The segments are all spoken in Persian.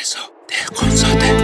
رضا دهقانزاده.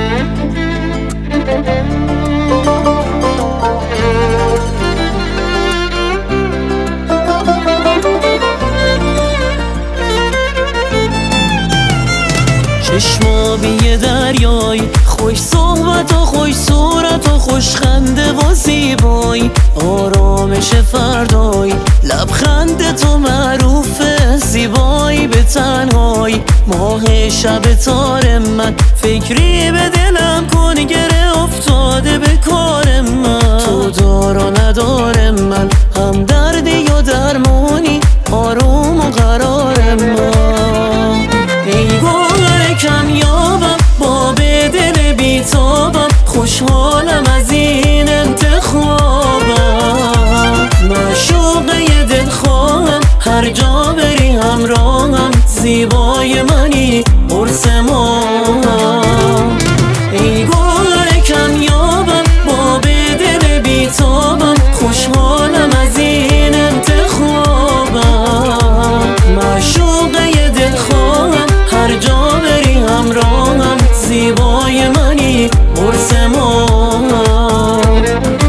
چشمابی دریای خوش صحبت و خوش صورت و خوش خنده و زیبای، آرامش فردای لبخند تو معروفه زیبایی به تنهای ماه شب تار من، فکری به دلم کن گره افتاده به کار من، تو دار و ندار من، هم دردی و درمانی، آروم و قرار من. ای گوهر کمیابم با به دل بیتابم، خوشحالم از این انتخابم، معشوقه دلخواهم هر جا بری همراهم، زیبای منی قرص ماهم. ای گوهر کمیابم با به دل بیتابم، خوشحالم از این انتخابم، معشوقه دلخواهم هر جا بری همراهم، زیبای منی قرص ماهم.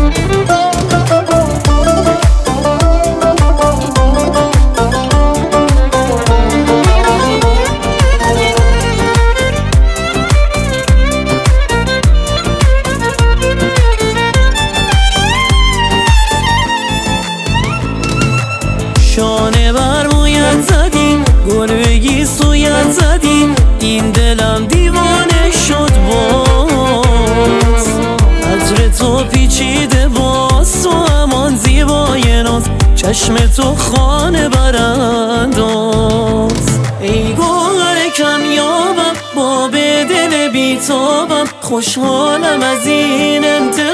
شانه بر مویت زدیم، گل بگی سویت زدیم، این دلم دیوانه شد باز، عطر تو پیچیده باز، تو همان زیبای ناز، چشم تو خانه برانداز. ای گوهر کمیابم با به دل بیتابم، خوشحالم از این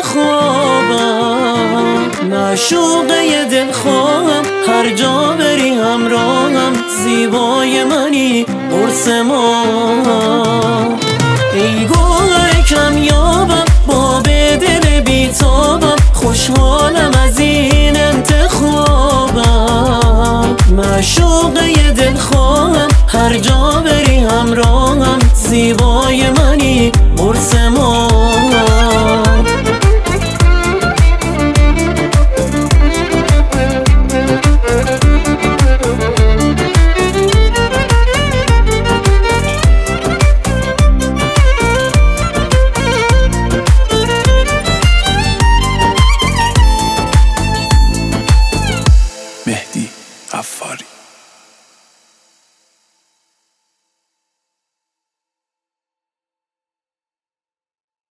انتخابم، معشوقه دلخواهم هر جا بری همراهم، زیبای منی قرص ماهم. ای گوهر کمیابم با به دل بیتابم، خوشحالم از این انتخابم، معشوقه دلخواهم هر جا بری همراهم، زیبای من